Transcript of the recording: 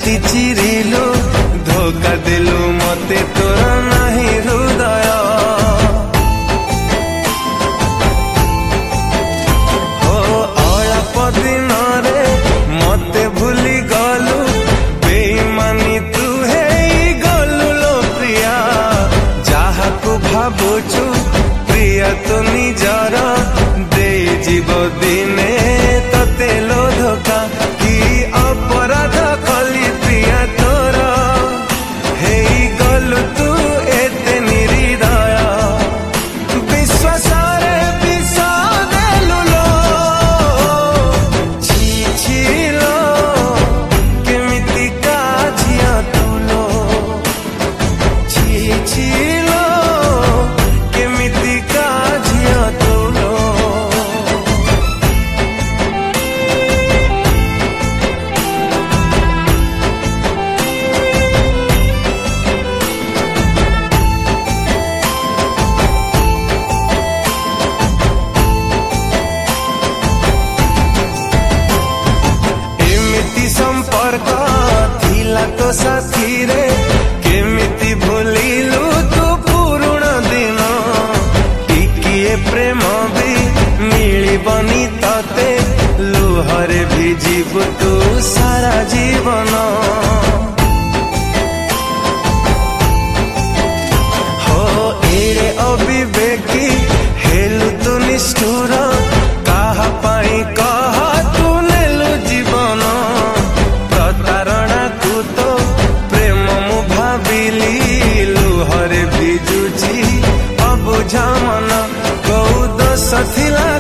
छाती चिरिलु धोखा देलु मते तोर नाही हृदय हो अल्प दिन रे मते भूली गलु बेईमानी तू हे गलु लो प्रिया जहा को भाबुचु प्रिया तो निजर दे जीव दिने तते लो धोखा कि अपराध कली प्रिया तोर हे गलु तू एते निरीदय विश्वास रे विष देलु लो छी छी लो केमिति का झिया तू लो छी छी लो केमिति का झिया तू लो संपर्क थिला तो साथी रे केमिति भूलिलु तू पुरुणा दिन टिकिए प्रेम भी मिलिबनी तते लुहरे भिजिबु तू सारा जीवन हो एरे अविवेकी हेलु तू निष्ठुर काहा पाई कह तू नेलु जीवन लुहरे भिजुची अबुझा मन कौ दोष थिला